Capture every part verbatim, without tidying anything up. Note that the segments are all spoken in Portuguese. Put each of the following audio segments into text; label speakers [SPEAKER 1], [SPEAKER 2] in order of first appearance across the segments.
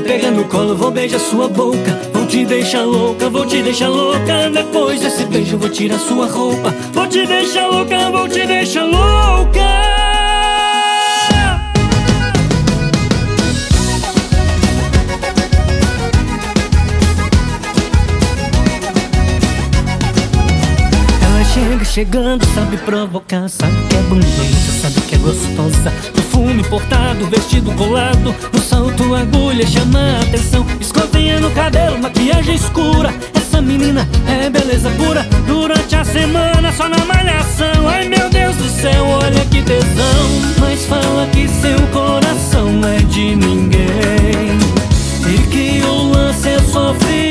[SPEAKER 1] pegar no colo, vou beijar sua boca. Vou te deixar louca, vou te deixar louca. Depois desse beijo eu vou tirar sua roupa. Vou te deixar louca, vou te deixar louca. Chega chegando, sabe provocar, sabe que é bonita, sabe que é gostosa. Perfume importado, vestido colado, no salto agulha chama a atenção. Escovinha no cabelo, maquiagem escura. Essa menina é beleza pura. Durante a semana só na malhação. Ai meu Deus do céu, olha que tesão. Mas fala que seu coração é de ninguém e que o lance é só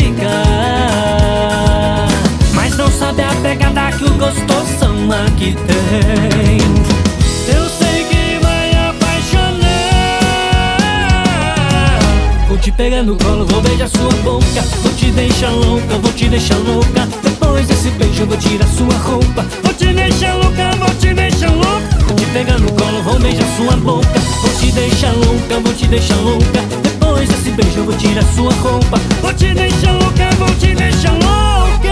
[SPEAKER 1] ficar. Mas não sabe a pegada que o gostosão aqui tem. Eu sei que vai apaixonar. Vou te pegar no colo, vou beijar sua boca. Vou te deixar louca, vou te deixar louca. Depois desse beijo eu vou tirar sua roupa. Vou te deixar louca, vou te deixar louca. Vou te pegar no colo, vou beijar sua boca. Vou te deixar louca, vou te deixar louca. Depois desse beijo eu vou tirar sua roupa. Vou te deixar louca, vou te deixar louca.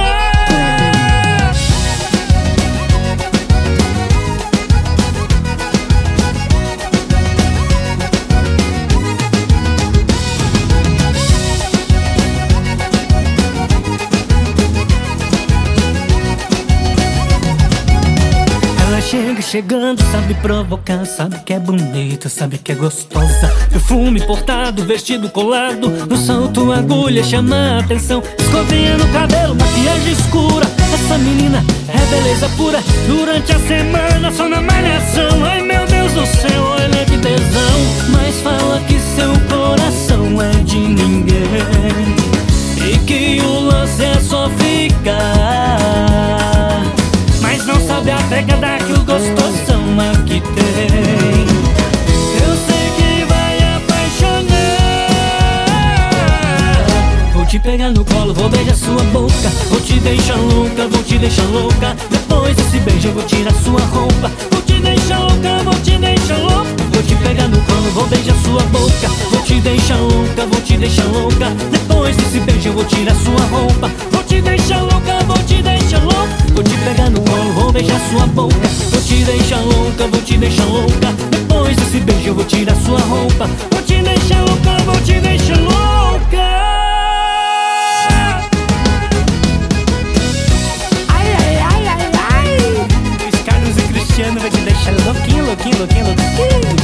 [SPEAKER 1] Chega chegando, sabe provocar, sabe que é bonita, sabe que é gostosa. Perfume importado, vestido colado, no salto agulha chama a atenção. Escovinha no cabelo, maquiagem escura. Essa menina é beleza pura. Durante a semana só na malhação. Ai meu Deus do céu, olha que tesão. Mas fala que seu coração é de ninguém e que o lance é só ficar. Mas não sabe a pegada que o gostosão aqui tem. Eu sei que vai apaixonar. Vou te pegar no colo, vou beijar sua boca. Vou te deixar louca, vou te deixar louca. Depois desse beijo eu vou tirar sua roupa. Vou te deixar louca, vou te deixar louca. Vou te pegar no colo, vou beijar sua boca. Vou te deixar louca, vou te deixar louca. Depois desse beijo eu vou tirar sua roupa. Vou te deixar louca, vou te deixar louca. Vou te pegar no colo, vou beijar sua boca. Vou te deixar louca, vou te deixar louca. Depois desse beijo eu vou tirar sua roupa. Vou te deixar louca, vou te deixar louca. Ai, ai, ai, ai, ai. Luiz Carlos e Cristiano vai te deixar louquinho, louquinho, louquinho, louquinho.